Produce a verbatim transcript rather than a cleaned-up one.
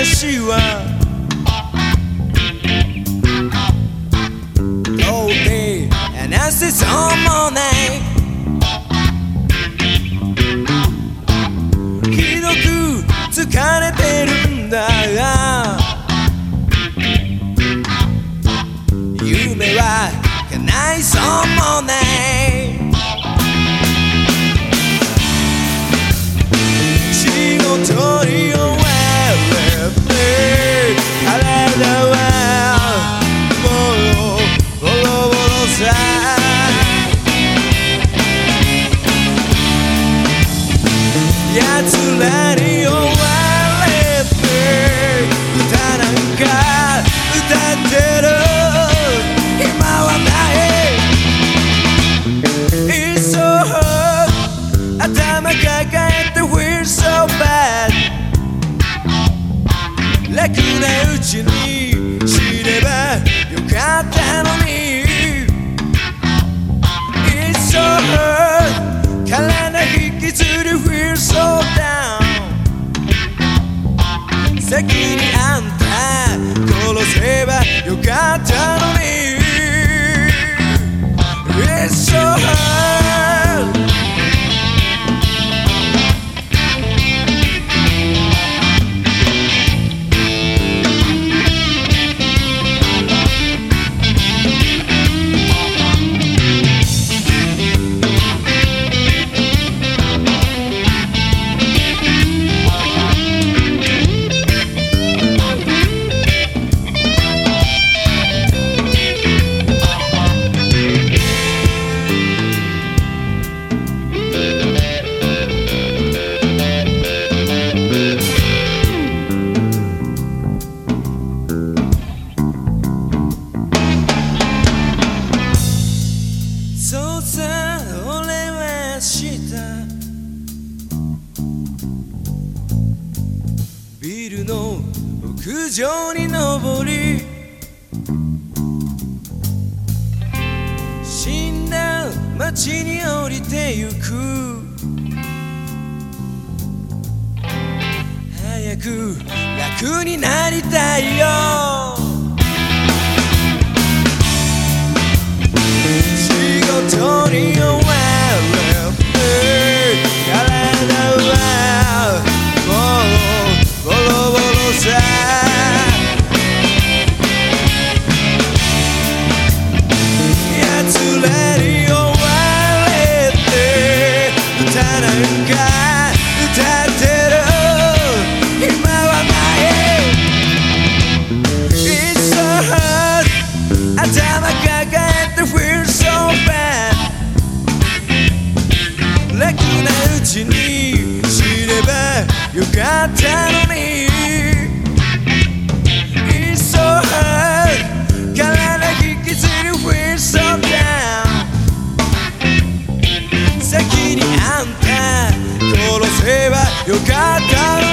話は到底話せそうもないひどく疲れてるんだ夢は叶いそうもない仕事に追われて体はもうボロボロさ奴らに追われて歌なんか歌ってる今はないいっそ頭抱えて We're so bad 楽なうちに死ねばよかったのにいっそ体引きずり We're so down 先にあんた殺せばよかったのにIt's so hardそうさ俺はしたビルの屋上に登り死んだ街に降りてゆく早く楽になりたいよ仕事に追われて体はもうボロボロさ奴らに追われて歌なんか歌ってる今はないIt's so hard 頭抱えて We're so bad 楽なうちに死ねばよかったのに It's so hard 体引きずり We're so down 先にあんた殺せばよかったのに